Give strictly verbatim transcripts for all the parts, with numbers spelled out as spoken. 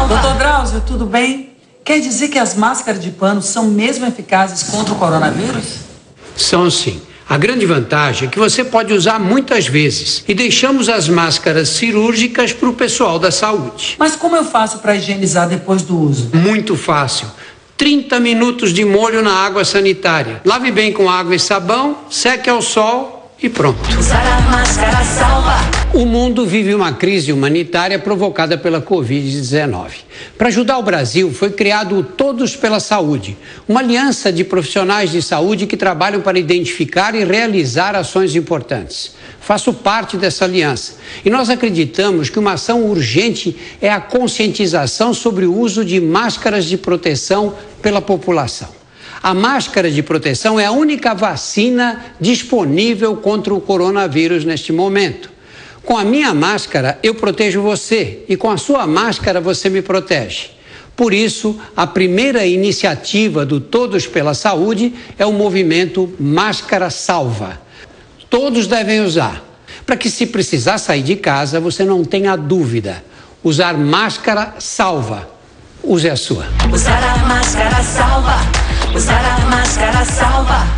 salva. Doutor Drauzio, tudo bem? Quer dizer que as máscaras de pano são mesmo eficazes contra o coronavírus? São sim. A grande vantagem é que você pode usar muitas vezes e deixamos as máscaras cirúrgicas para o pessoal da saúde. Mas como eu faço para higienizar depois do uso? Muito fácil. trinta minutos de molho na água sanitária. Lave bem com água e sabão, seque ao sol e pronto. Usar a máscara salva. O mundo vive uma crise humanitária provocada pela covid dezenove. Para ajudar o Brasil, foi criado o Todos pela Saúde, uma aliança de profissionais de saúde que trabalham para identificar e realizar ações importantes. Faço parte dessa aliança e nós acreditamos que uma ação urgente é a conscientização sobre o uso de máscaras de proteção pela população. A máscara de proteção é a única vacina disponível contra o coronavírus neste momento. Com a minha máscara, eu protejo você e com a sua máscara você me protege. Por isso, a primeira iniciativa do Todos pela Saúde é o movimento Máscara Salva. Todos devem usar, para que se precisar sair de casa, você não tenha dúvida. Usar máscara salva. Use a sua. Usar a máscara salva. Usar a máscara salva.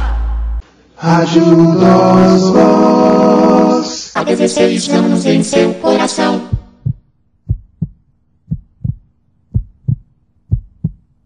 Rádio Nós Voz. Há dezesseis anos em seu coração.